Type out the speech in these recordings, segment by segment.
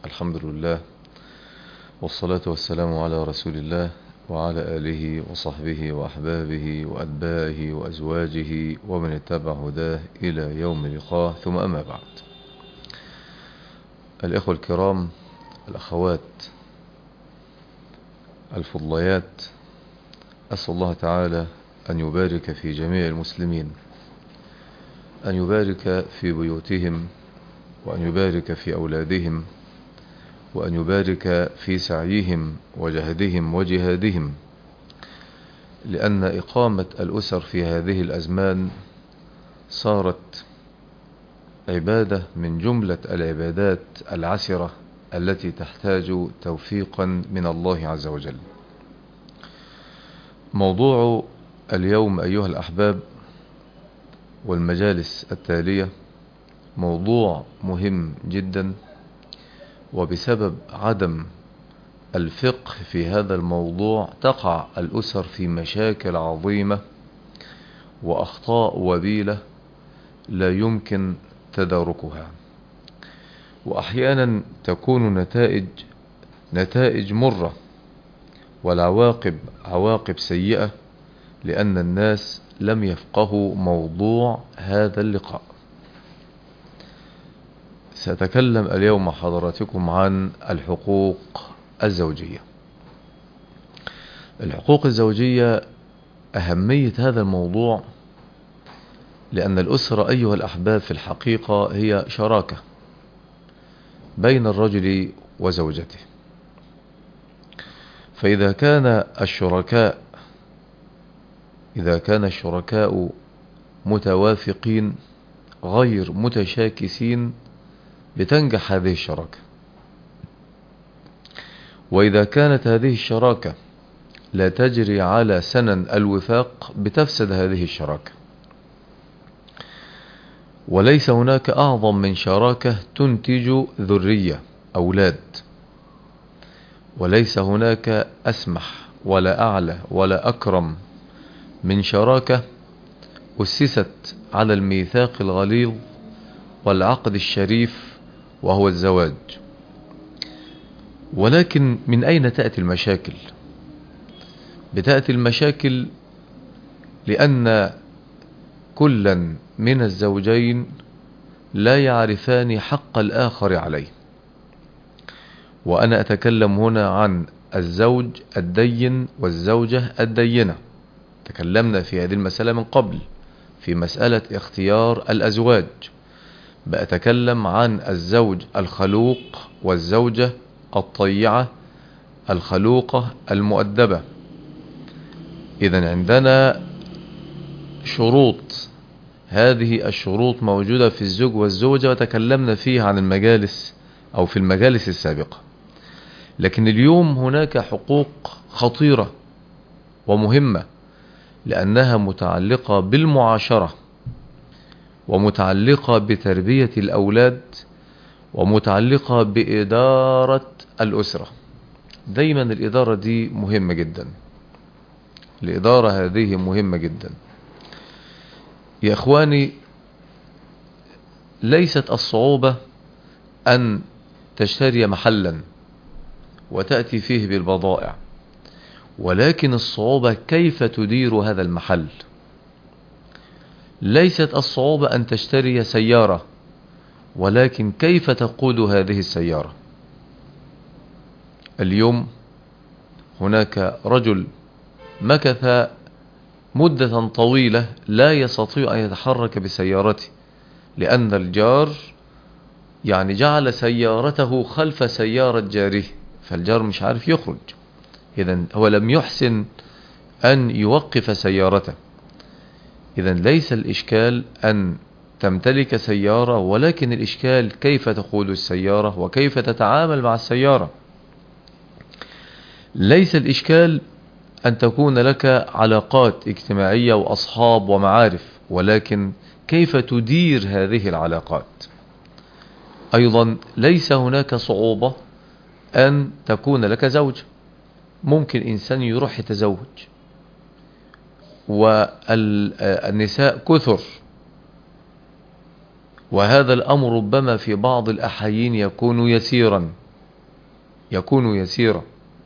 الحمد لله، والصلاة والسلام على رسول الله وعلى آله وصحبه وأحبابه وأتباعه وأزواجه ومن اتبع هداه إلى يوم اللقاء، ثم أما بعد. الإخوة الكرام، الأخوات الفضليات، أسأل الله تعالى أن يبارك في جميع المسلمين، أن يبارك في بيوتهم، وأن يبارك في أولادهم، وأن يبارك في سعيهم وجهدهم وجهادهم، لأن إقامة الأسر في هذه الأزمان صارت عبادة من جملة العبادات العسرة التي تحتاج توفيقا من الله عز وجل. موضوع اليوم أيها الأحباب والمجالس التالية موضوع مهم جدا، وبسبب عدم الفقه في هذا الموضوع تقع الأسر في مشاكل عظيمة وأخطاء وبيلة لا يمكن تداركها، وأحيانا تكون نتائج مرة، والعواقب عواقب سيئة، لأن الناس لم يفقهوا موضوع هذا اللقاء. سأتكلم اليوم مع حضراتكم عن الحقوق الزوجية. الحقوق الزوجية أهمية هذا الموضوع، لأن الأسرة أيها الأحباب في الحقيقة هي شراكة بين الرجل وزوجته، فإذا كان الشركاء متوافقين غير متشاكسين بتنجح هذه الشراكة، وإذا كانت هذه الشراكة لا تجري على سنن الوفاق بتفسد هذه الشراكة. وليس هناك أعظم من شراكة تنتج ذرية أولاد، وليس هناك أسمح ولا أعلى ولا أكرم من شراكة أسست على الميثاق الغليظ والعقد الشريف وهو الزواج. ولكن من أين تأتي المشاكل؟ بتأتي المشاكل لأن كلا من الزوجين لا يعرفان حق الآخر عليه. وأنا أتكلم هنا عن الزوج الدين والزوجة الدينة. تكلمنا في هذه المسألة من قبل في مسألة اختيار الأزواج. بأتكلم عن الزوج الخلوق والزوجة الطيعة الخلوقة المؤدبة. إذن عندنا شروط، هذه الشروط موجودة في الزوج والزوجة، وتكلمنا فيها عن في المجالس السابقة. لكن اليوم هناك حقوق خطيرة ومهمة، لأنها متعلقة بالمعاشرة، ومتعلقة بتربية الأولاد، ومتعلقة بإدارة الأسرة. دايما الإدارة دي مهمة جدا، الإدارة هذه مهمة جدا يا إخواني. ليست الصعوبة أن تشتري محلا وتأتي فيه بالبضائع، ولكن الصعوبة كيف تدير هذا المحل. ليست الصعوبة أن تشتري سيارة، ولكن كيف تقود هذه السيارة. اليوم هناك رجل مكث مدة طويلة لا يستطيع أن يتحرك بسيارته، لأن الجار جعل سيارته خلف سيارة جاره، فالجار مش عارف يخرج. إذن هو لم يحسن أن يوقف سيارته. إذن ليس الإشكال أن تمتلك سيارة، ولكن الإشكال كيف تقود السيارة وكيف تتعامل مع السيارة. ليس الإشكال أن تكون لك علاقات اجتماعية وأصحاب ومعارف، ولكن كيف تدير هذه العلاقات. أيضا ليس هناك صعوبة أن تكون لك زوج. ممكن إنسان يروح يتزوج، والنساء كثر، وهذا الأمر ربما في بعض الأحيان يكون يسيرا، يكون يسيرا،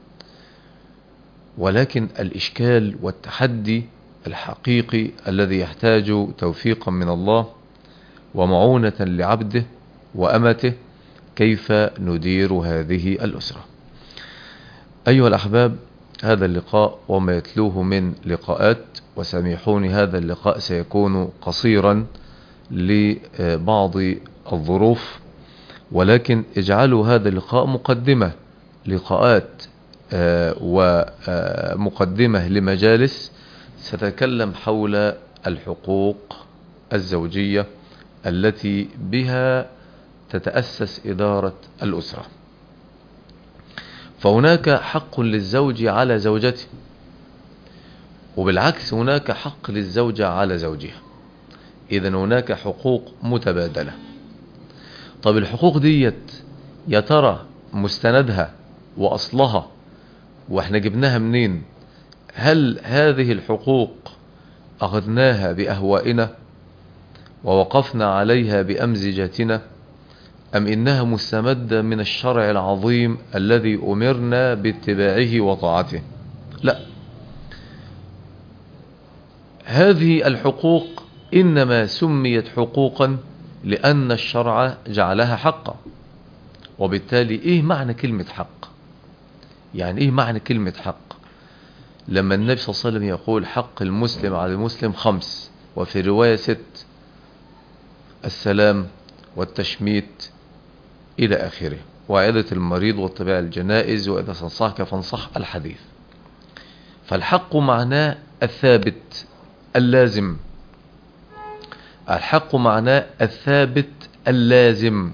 ولكن الإشكال والتحدي الحقيقي الذي يحتاج توفيقا من الله ومعونة لعبده وأمته كيف ندير هذه الأسرة. أيها الأحباب، هذا اللقاء وما يتلوه من لقاءات، وسامحوني هذا اللقاء سيكون قصيرا لبعض الظروف، ولكن اجعلوا هذا اللقاء مقدمة لقاءات ومقدمة لمجالس ستتكلم حول الحقوق الزوجية التي بها تتأسس إدارة الأسرة. فهناك حق للزوج على زوجته، وبالعكس هناك حق للزوجة على زوجها. إذن هناك حقوق متبادلة. طب الحقوق ديت يا ترى مستندها وأصلها وإحنا جبناها منين؟ هل هذه الحقوق أخذناها بأهوائنا ووقفنا عليها بأمزجتنا، أم إنها مستمدة من الشرع العظيم الذي أمرنا باتباعه وطاعته؟ لا، هذه الحقوق إنما سميت حقوقا لأن الشرع جعلها حقا. وبالتالي إيه معنى كلمة حق؟ يعني إيه معنى كلمة حق؟ لما النبي صلى الله عليه وسلم يقول حق المسلم على المسلم 5، وفي رواية 6، السلام والتشميت إلى آخره، وعيادة المريض واتباع الجنائز، وإذا صنصحك فانصح الحديث. فالحق معناه الثابت اللازم، الحق معناه الثابت اللازم،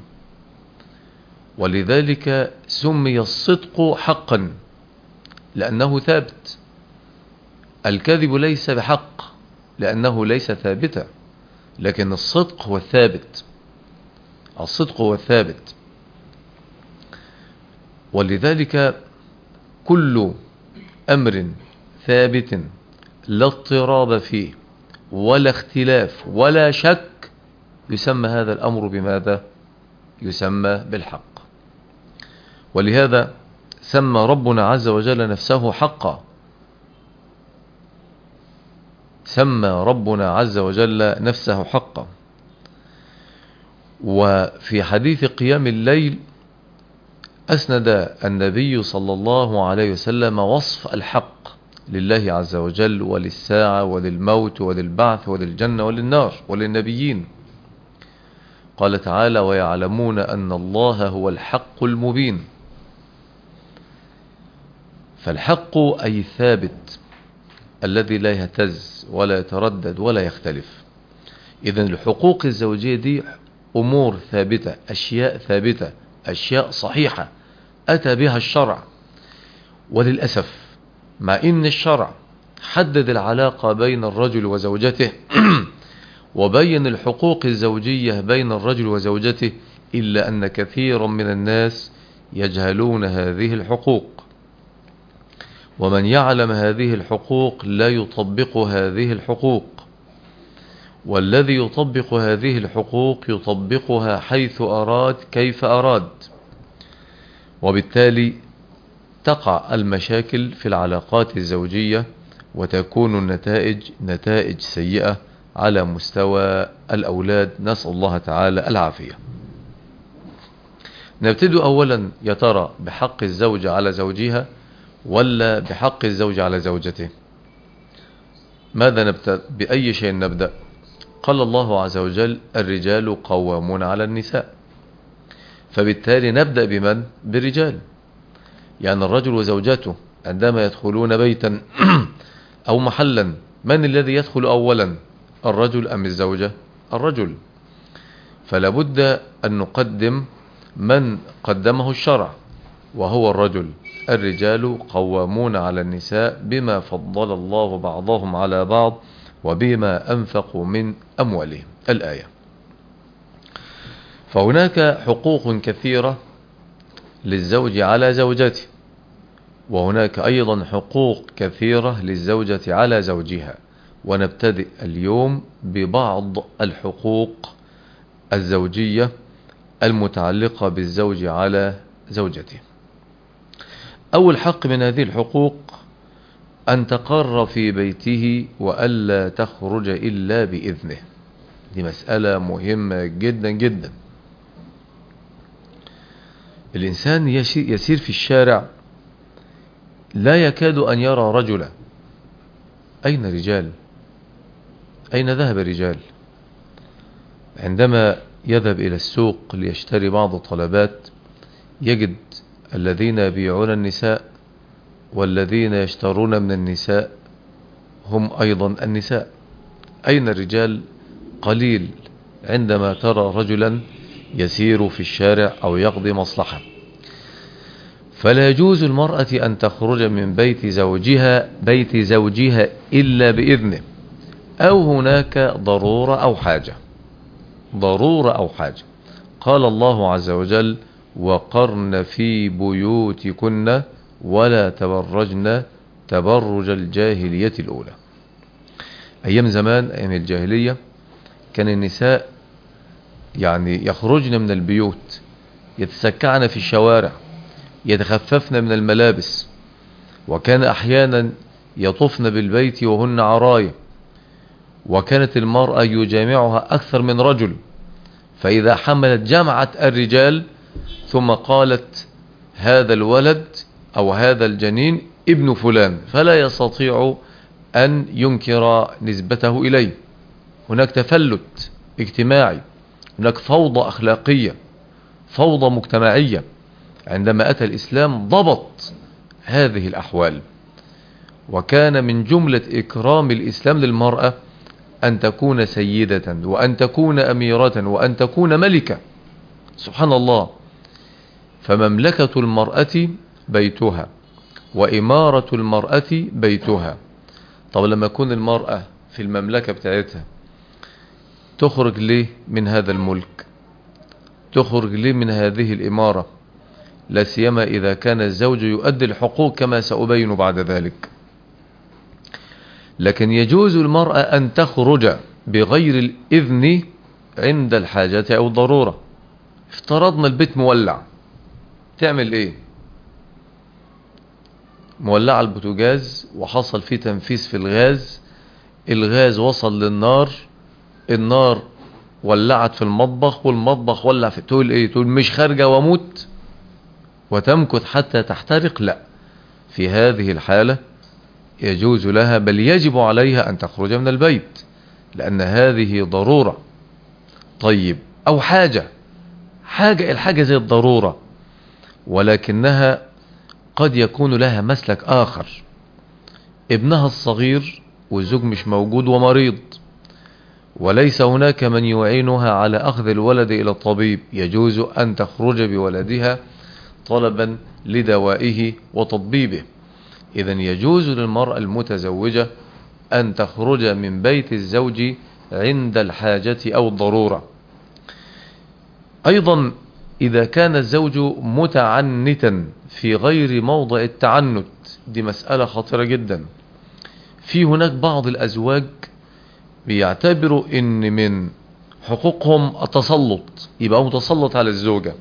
ولذلك سمي الصدق حقا لأنه ثابت. الكذب ليس بحق لأنه ليس ثابتا، لكن الصدق هو الثابت، الصدق هو الثابت. ولذلك كل أمر ثابت لا اضطراب فيه ولا اختلاف ولا شك يسمى هذا الأمر بماذا؟ يسمى بالحق. ولهذا سمى ربنا عز وجل نفسه حقا، سمى ربنا عز وجل نفسه حقا. وفي حديث قيام الليل أسند النبي صلى الله عليه وسلم وصف الحق لله عز وجل وللساعة وللموت وللبعث وللجنة وللنار وللنبيين. قال تعالى: ويعلمون أن الله هو الحق المبين. فالحق أي الثابت الذي لا يهتز ولا يتردد ولا يختلف. إذن الحقوق الزوجية دي أمور ثابتة، أشياء ثابتة، أشياء صحيحة أتى بها الشرع. وللأسف مع إن الشرع حدد العلاقة بين الرجل وزوجته وبين الحقوق الزوجية بين الرجل وزوجته، إلا أن كثيرا من الناس يجهلون هذه الحقوق. ومن يعلم هذه الحقوق لا يطبق هذه الحقوق، والذي يطبق هذه الحقوق يطبقها حيث أراد كيف أراد، وبالتالي تقع المشاكل في العلاقات الزوجية وتكون النتائج نتائج سيئة على مستوى الأولاد. نسأل الله تعالى العافية. نبتدي أولا يا ترى بحق الزوجة على زوجها ولا بحق الزوج على زوجته؟ ماذا نبدأ؟ بأي شيء نبدأ؟ قال الله عز وجل: الرجال قوامون على النساء. فبالتالي نبدأ بمن؟ بالرجال. يعني الرجل وزوجته عندما يدخلون بيتا أو محلا، من الذي يدخل أولا؟ الرجل أم الزوجة؟ الرجل. فلا بد أن نقدم من قدمه الشرع وهو الرجل. الرجال قوامون على النساء بما فضل الله بعضهم على بعض وبما أنفقوا من أموالهم، الآية. فهناك حقوق كثيرة للزوج على زوجته، وهناك أيضا حقوق كثيرة للزوجة على زوجها. ونبتدئ اليوم ببعض الحقوق الزوجية المتعلقة بالزوج على زوجته. أول حق من هذه الحقوق أن تقر في بيته وألا تخرج إلا بإذنه. دي مسألة مهمة جدا جدا. الإنسان يسير في الشارع لا يكاد أن يرى رجلا. أين رجال؟ أين ذهب الرجال؟ عندما يذهب إلى السوق ليشتري بعض الطلبات يجد الذين يبيعون النساء والذين يشترون من النساء هم أيضا النساء. أين الرجال؟ قليل عندما ترى رجلا يسير في الشارع أو يقضي مصلحة. فلا يجوز المرأة أن تخرج من بيت زوجها إلا بإذنه، أو هناك ضرورة أو حاجة. قال الله عز وجل: وقرن في بيوتكن ولا تبرجن تبرج الجاهلية الأولى. أيام زمان، أيام الجاهلية، كان النساء يخرجن من البيوت، يتسكعن في الشوارع، يتخففن من الملابس، وكان أحيانا يطفن بالبيت وهن عرايا، وكانت المرأة يجامعها أكثر من رجل، فإذا حملت جمعت الرجال ثم قالت هذا الولد أو هذا الجنين ابن فلان، فلا يستطيع أن ينكر نسبته إليه. هناك تفلت اجتماعي، هناك فوضى أخلاقية، فوضى مجتمعية. عندما أتى الإسلام ضبط هذه الأحوال، وكان من جملة إكرام الإسلام للمرأة أن تكون سيدة، وأن تكون أميرة، وأن تكون ملكة. سبحان الله. فمملكة المرأة بيتها، وإمارة المرأة بيتها. طب لما يكون المرأة في المملكة بتاعتها، تخرج ليه من هذا الملك؟ تخرج ليه من هذه الإمارة؟ لا سيما إذا كان الزوج يؤدي الحقوق كما سأبين بعد ذلك. لكن يجوز المرأة أن تخرج بغير الإذن عند الحاجة أو الضرورة. افترضنا البيت مولع، تعمل إيه؟ مولع البوتاجاز وحصل فيه تنفيذ في الغاز وصل للنار، النار ولعت في المطبخ، والمطبخ ولع في، تقول إيه؟ تقول مش خارجة واموت وتمكث حتى تحترق؟ لا، في هذه الحالة يجوز لها، بل يجب عليها أن تخرج من البيت، لأن هذه ضرورة. طيب، أو حاجة الحاجة زي الضرورة، ولكنها قد يكون لها مسلك آخر. ابنها الصغير والزوج مش موجود ومريض، وليس هناك من يعينها على أخذ الولد إلى الطبيب، يجوز أن تخرج بولدها طلبا لدوائه وتطبيبه. إذن يجوز للمرأة المتزوجة أن تخرج من بيت الزوج عند الحاجة أو الضرورة. أيضا إذا كان الزوج متعنتا في غير موضع التعنت، دي مسألة خطيرة جدا. في هناك بعض الأزواج بيعتبروا إن من حقوقهم التسلط، يبقى متسلط على الزوجة،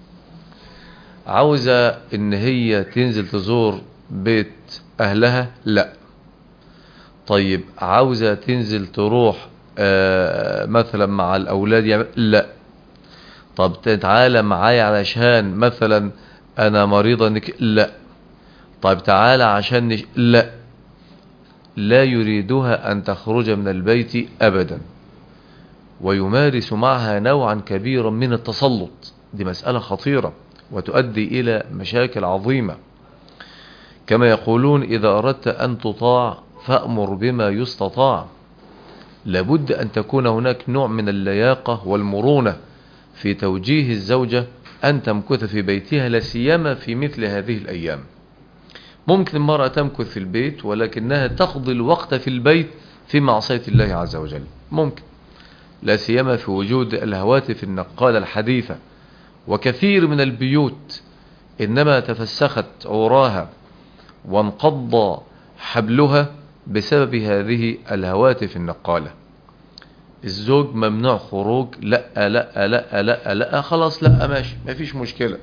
عاوزة إن هي تنزل تزور بيت أهلها، لا. طيب، عاوزة تنزل تروح مثلا مع الأولاد، لا. طب تعالى معايا علشان مثلا أنا مريضة، لا. طيب تعالى عشان لا. لا يريدها أن تخرج من البيت أبدا، ويمارس معها نوعا كبيرا من التسلط. دي مسألة خطيرة وتؤدي إلى مشاكل عظيمة. كما يقولون: إذا أردت أن تطاع فأمر بما يستطاع. لابد أن تكون هناك نوع من اللياقة والمرونة في توجيه الزوجة أن تمكث في بيتها، لا سيما في مثل هذه الأيام. ممكن المرأة تمكث في البيت ولكنها تقضي الوقت في البيت في معصية الله عز وجل، ممكن، لا سيما في وجود الهواتف النقالة الحديثة. وكثير من البيوت إنما تفسخت عراها وانقض حبلها بسبب هذه الهواتف النقالة. الزوج ممنوع خروج، لا لا لا لا لا، خلاص لا، ماشي، مفيش مشكلة،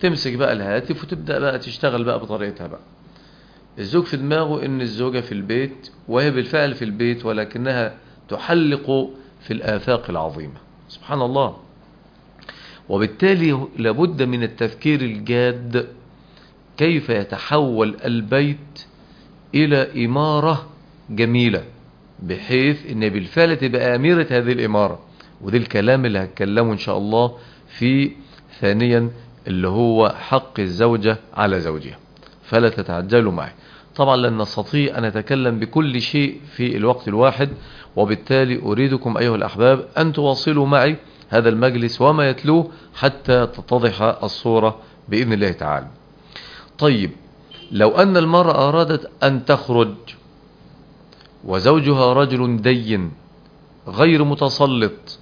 تمسك بقى الهاتف وتبدأ بقى تشتغل بقى بطريقتها بقى. الزوج في دماغه ان الزوجة في البيت، وهي بالفعل في البيت، ولكنها تحلق في الآفاق العظيمة. سبحان الله. وبالتالي لابد من التفكير الجاد كيف يتحول البيت إلى إمارة جميلة، بحيث ان بالفعل تبقى أميرة هذه الإمارة. وده الكلام اللي هتكلمه إن شاء الله في ثانيا، اللي هو حق الزوجة على زوجها. فلا تتعجلوا معي. طبعا لن نستطيع أن نتكلم بكل شيء في الوقت الواحد، وبالتالي أريدكم أيها الأحباب أن تواصلوا معي هذا المجلس وما يتلوه حتى تتضح الصورة بإذن الله تعالى. طيب، لو أن المرأة أرادت أن تخرج وزوجها رجل دين غير متسلط،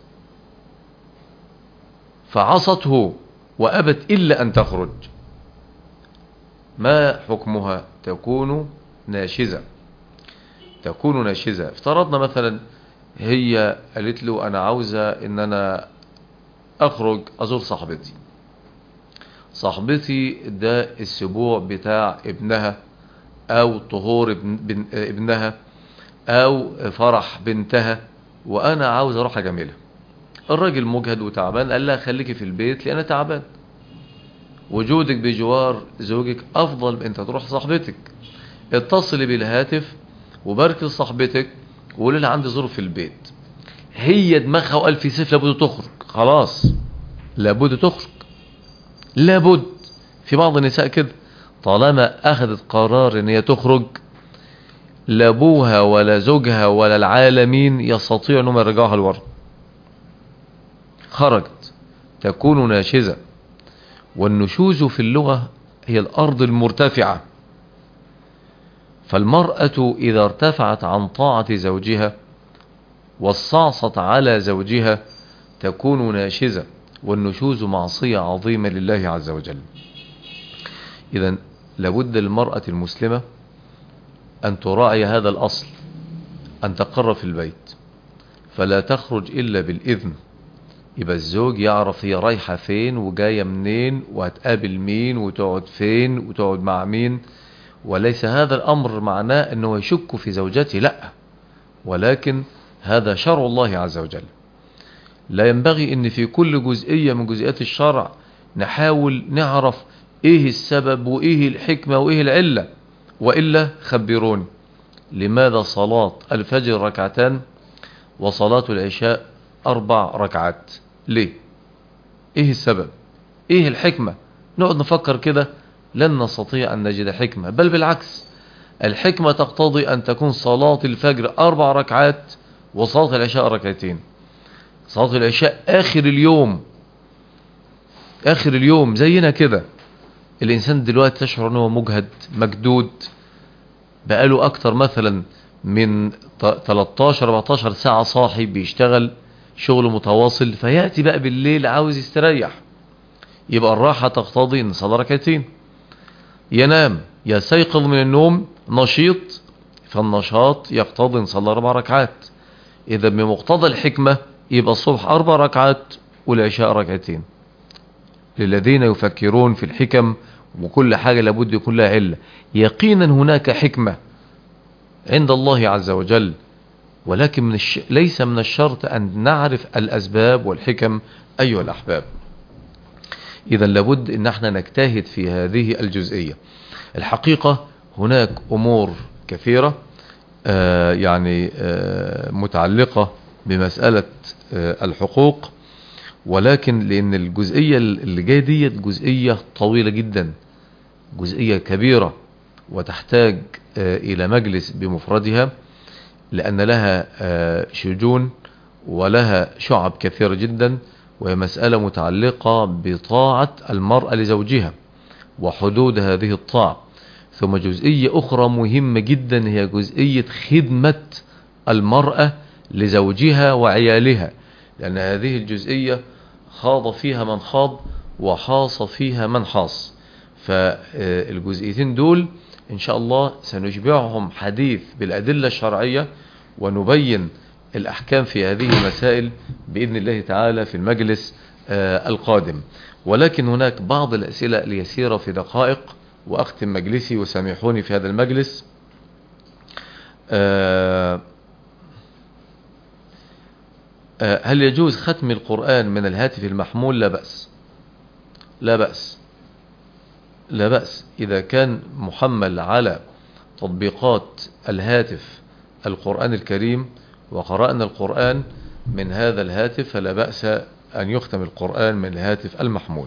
فعصته وأبت إلا أن تخرج، ما حكمها؟ تكون ناشزة. تكون ناشزة. افترضنا مثلا هي قالت له أنا عاوزة إن أنا أخرج أزور صاحبتي. صاحبتي ده السبوع بتاع ابنها، أو طهور ابنها، أو فرح بنتها، وأنا عاوز أروح أجاملها. الراجل مجهد وتعبان، قال لها خليكي في البيت لأن تعبان، وجودك بجوار زوجك أفضل من أنت تروح صاحبتك. اتصلي بالهاتف وبارك لصاحبتك وقولي لها عندي ظروف في البيت. هي دماغها وقال في سيف لابد تخرج، خلاص لابد تخرج، لابد. في بعض النساء كده طالما أخذت قرار ان هي تخرج، لا ابوها ولا زوجها ولا العالمين يستطيع انهم يرجعوها لورا. خرجت. تكون ناشزة. والنشوز في اللغة هي الأرض المرتفعة. فالمرأة إذا ارتفعت عن طاعة زوجها واستعصت على زوجها تكون ناشزة، والنشوز معصية عظيمة لله عز وجل. إذن لابد للمرأة المسلمة أن تراعي هذا الأصل، أن تقر في البيت فلا تخرج إلا بالإذن. يبقى الزوج يعرف هي رايحة فين وجاية منين وهتقابل مين وتقعد فين وتقعد مع مين. وليس هذا الأمر معناه أنه يشك في زوجته، لا، ولكن هذا شرع الله عز وجل. لا ينبغي أن في كل جزئية من جزئيات الشرع نحاول نعرف إيه السبب وإيه الحكمة وإيه العلة، وإلا خبروني لماذا صلاة الفجر ركعتان وصلاة العشاء 4 ركعات؟ ليه؟ إيه السبب؟ إيه الحكمة؟ نقعد نفكر كده لن نستطيع أن نجد حكمة، بل بالعكس، الحكمة تقتضي أن تكون صلاة الفجر 4 ركعات وصلاة العشاء 2 ركعتين. صلاة العشاء آخر اليوم، آخر اليوم زينا كده. الإنسان دلوقتي تشعر أنه مجهد مجدود، بقاله أكتر مثلا من 13-14 ساعة صاحي بيشتغل شغل متواصل، فيأتي بقى بالليل عاوز يستريح. يبقى الراحة تقتضي أن صلى 2 ركعتين. ينام يستيقظ من النوم نشيط، فالنشاط يقتضي أن صلى 4 ركعات. إذا بمقتضى الحكمة يبقى الصبح 4 ركعات والعشاء 2 ركعتين. للذين يفكرون في الحكم، وكل حاجة لابد يكون لها علة. يقينا هناك حكمة عند الله عز وجل، ولكن ليس من الشرط أن نعرف الأسباب والحكم أيها الأحباب. إذا لابد أن احنا نجتهد في هذه الجزئية. الحقيقة هناك أمور كثيرة متعلقة بمسألة الحقوق، ولكن لأن الجزئية اللي جاية دي جزئية طويلة جدا، جزئية كبيرة، وتحتاج إلى مجلس بمفردها، لأن لها شجون ولها شعب كثيرة جدا، وهي مسألة متعلقة بطاعة المرأة لزوجها وحدود هذه الطاعة. ثم جزئية أخرى مهمة جدا هي جزئية خدمة المرأة لزوجها وعيالها، لأن هذه الجزئية خاض فيها من خاض وحاص فيها من حاص. فالجزئيتين دول إن شاء الله سنشبعهم حديث بالأدلة الشرعية، ونبين الأحكام في هذه المسائل بإذن الله تعالى في المجلس القادم. ولكن هناك بعض الأسئلة اليسيرة في دقائق وأختم مجلسي وسامحوني في هذا المجلس. هل يجوز ختم القرآن من الهاتف المحمول؟ لا بأس، لا بأس، لا بأس إذا كان محمل على تطبيقات الهاتف القرآن الكريم وقرأنا القرآن من هذا الهاتف فلا بأس أن يختم القرآن من الهاتف المحمول.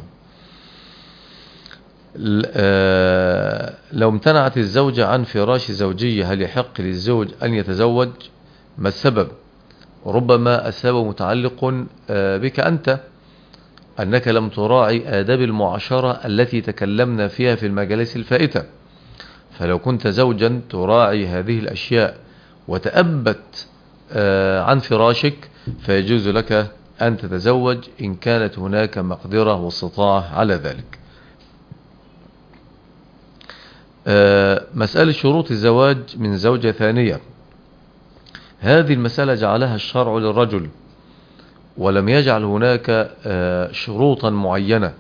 لو امتنعت الزوجة عن فراش زوجية هل يحق للزوج أن يتزوج؟ ما السبب؟ ربما السبب متعلق بك أنت، أنك لم تراعي آداب المعاشرة التي تكلمنا فيها في المجالس الفائتة. فلو كنت زوجا تراعي هذه الأشياء وتأبت عن فراشك فيجوز لك أن تتزوج إن كانت هناك مقدرة واستطاعة على ذلك. مسألة شروط الزواج من زوجة ثانية، هذه المسألة جعلها الشرع للرجل ولم يجعل هناك شروطا معينة،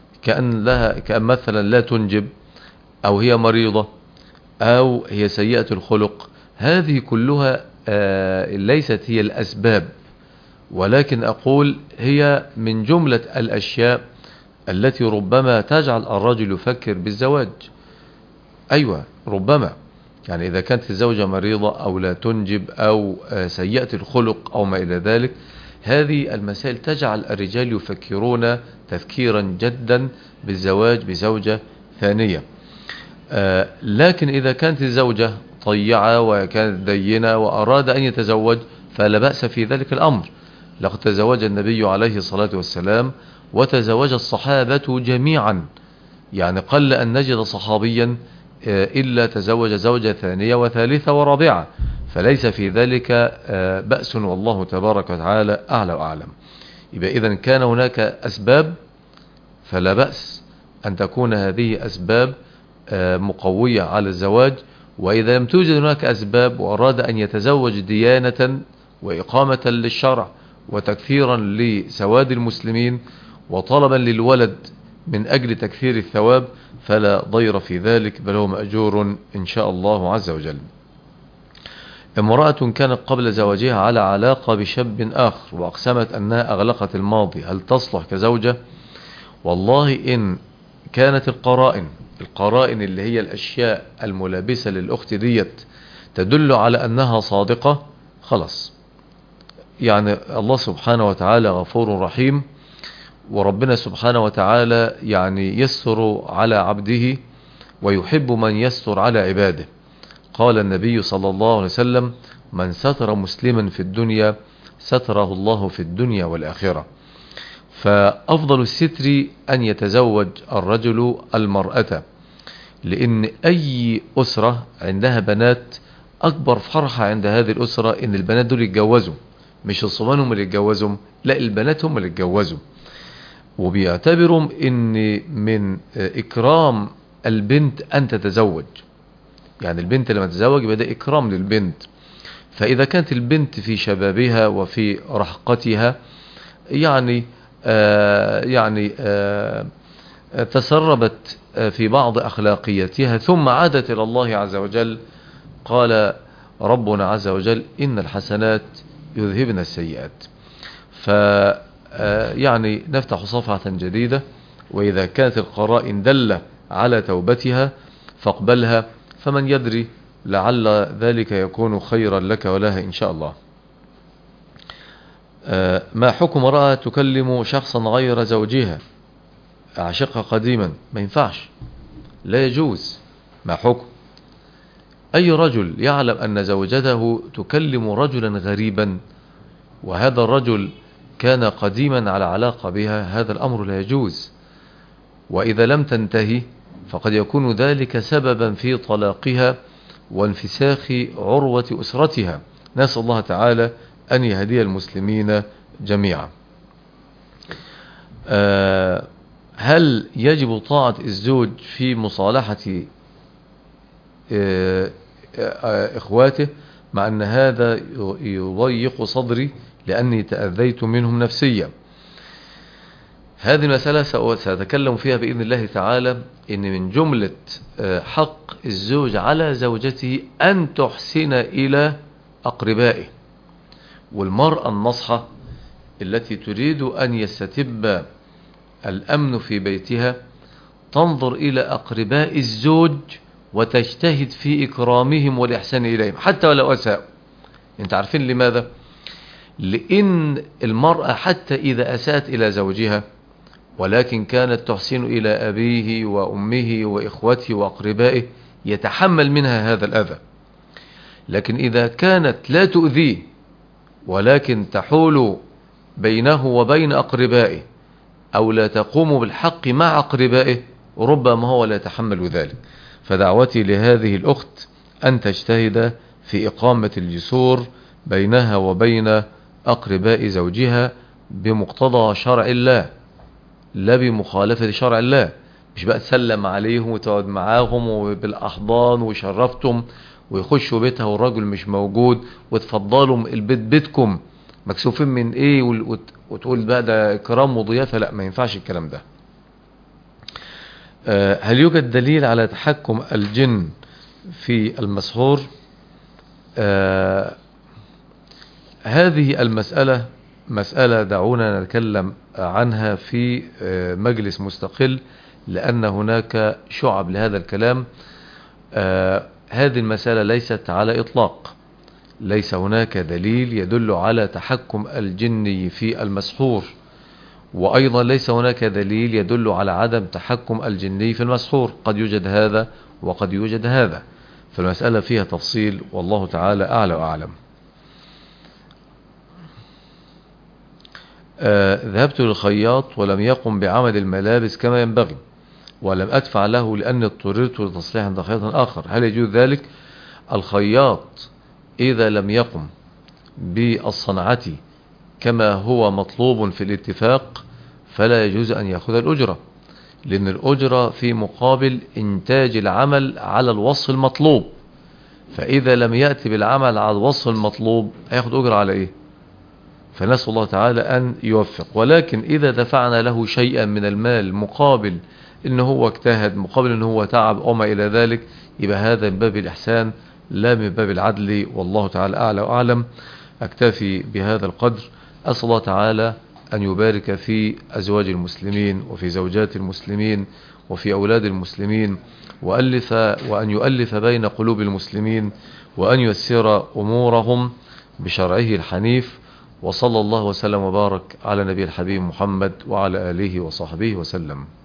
كأن مثلا لا تنجب أو هي مريضة أو هي سيئة الخلق. هذه كلها ليست هي الأسباب، ولكن أقول هي من جملة الأشياء التي ربما تجعل الرجل يفكر بالزواج. أيوة ربما، يعني إذا كانت الزوجة مريضة أو لا تنجب أو سيئة الخلق أو ما إلى ذلك، هذه المسائل تجعل الرجال يفكرون تفكيرا جدا بالزواج بزوجة ثانية. لكن إذا كانت الزوجة طيعة وكانت دينة وأراد أن يتزوج فلا بأس في ذلك الأمر. لقد تزوج النبي عليه الصلاة والسلام وتزوج الصحابة جميعا، يعني قل أن نجد صحابيا إلا تزوج زوجة ثانية وثالثة ورابعة، فليس في ذلك بأس، والله تبارك وتعالى أعلى وأعلم. يبقى إذن كان هناك أسباب فلا بأس أن تكون هذه أسباب مقوية على الزواج. وإذا لم توجد هناك أسباب وأراد أن يتزوج ديانة وإقامة للشرع وتكثيرا لسواد المسلمين وطلبا للولد من أجل تكثير الثواب فلا ضير في ذلك، بل هو مأجور إن شاء الله عز وجل. امرأة كانت قبل زواجها على علاقة بشاب آخر وأقسمت أنها أغلقت الماضي، هل تصلح كزوجة؟ والله إن كانت القرائن اللي هي الأشياء الملابسة للأخت ديت تدل على أنها صادقة، خلاص. يعني الله سبحانه وتعالى غفور رحيم، وربنا سبحانه وتعالى يعني يستر على عبده ويحب من يستر على عباده. قال النبي صلى الله عليه وسلم: من ستر مسلما في الدنيا ستره الله في الدنيا والآخرة. فأفضل الستر أن يتزوج الرجل المرأة، لأن أي أسرة عندها بنات أكبر فرحة عند هذه الأسرة إن البنات دول يتجوزوا، مش الصبيان هم اللي يتجوزوا، لا البنات هم اللي يتجوزوا. وبيعتبروا إن من إكرام البنت أن تتزوج، يعني البنت لما تتزوج يبقى ده إكرام للبنت. فإذا كانت البنت في شبابها وفي رحقتها يعني تسربت في بعض أخلاقياتها ثم عادت إلى الله عز وجل، قال ربنا عز وجل: إن الحسنات يذهبن السيئات. يعني نفتح صفحة جديدة، وإذا كانت القرائن دل على توبتها فاقبلها، فمن يدري لعل ذلك يكون خيرا لك ولها إن شاء الله. ما حكم امرأة تكلم شخصا غير زوجها عشقها قديما؟ ما ينفعش، لا يجوز. ما حكم أي رجل يعلم أن زوجته تكلم رجلا غريبا وهذا الرجل كان قديما على علاقة بها، هذا الأمر لا يجوز. وإذا لم تنتهي فقد يكون ذلك سببا في طلاقها وانفساخ عروة أسرتها. نسأل الله تعالى أن يهدي المسلمين جميعا. هل يجب طاعة الزوج في مصالحة إخواته مع أن هذا يضيق صدري لأني تأذيت منهم نفسيا؟ هذه المسألة سأتكلم فيها بإذن الله تعالى، إن من جملة حق الزوج على زوجته أن تحسن إلى أقربائه. والمرأة النصحة التي تريد أن يستتب الأمن في بيتها تنظر إلى أقرباء الزوج وتجتهد في إكرامهم والإحسان إليهم حتى ولو أساءوا. أنت عارفين لماذا؟ لأن المرأة حتى إذا أساءت إلى زوجها ولكن كانت تحسن إلى أبيه وأمه وإخوته وأقربائه يتحمل منها هذا الأذى. لكن إذا كانت لا تؤذيه ولكن تحول بينه وبين أقربائه أو لا تقوم بالحق مع أقربائه ربما هو لا يتحمل ذلك. فدعوتي لهذه الأخت أن تجتهد في إقامة الجسور بينها وبين أقرباء زوجها بمقتضى شرع الله لا بمخالفة شرع الله. مش بقى تسلم عليهم وتقعد معاهم وبالأحضان وشرفتم ويخشوا بيتها والرجل مش موجود وتفضلوا البيت بيتكم مكسوفين من ايه وتقول بقى ده اكرام وضيافة. لا، ما ينفعش الكلام ده. هل يوجد دليل على تحكم الجن في المسحور؟ هذه المسألة مسألة دعونا نتكلم عنها في مجلس مستقل، لأن هناك شعب لهذا الكلام. هذه المسألة ليست على إطلاق، ليس هناك دليل يدل على تحكم الجن في المسحور، وأيضا ليس هناك دليل يدل على عدم تحكم الجن في المسحور. قد يوجد هذا وقد يوجد هذا، فالمسألة فيها تفصيل والله تعالى أعلى وأعلم. ذهبت للخياط ولم يقم بعمل الملابس كما ينبغي ولم أدفع له لأني اضطررت لتصليح عند خياط آخر، هل يجوز ذلك؟ الخياط إذا لم يقم بالصنعة كما هو مطلوب في الاتفاق فلا يجوز أن يأخذ الأجرة، لأن الأجرة في مقابل إنتاج العمل على الوصف المطلوب. فإذا لم يأتي بالعمل على الوصف المطلوب هياخد أجرة على إيه؟ فنسأل الله تعالى أن يوفق. ولكن إذا دفعنا له شيئا من المال مقابل إن هو اجتهد، مقابل إن هو تعب أو ما إلى ذلك، يبقى هذا من باب الإحسان لا من باب العدل، والله تعالى أعلى وأعلم. أكتفي بهذا القدر. أسأل الله تعالى أن يبارك في أزواج المسلمين وفي زوجات المسلمين وفي أولاد المسلمين، وأن يؤلف بين قلوب المسلمين، وأن ييسر أمورهم بشرعه الحنيف. وصلى الله وسلم وبارك على نبي الحبيب محمد وعلى آله وصحبه وسلم.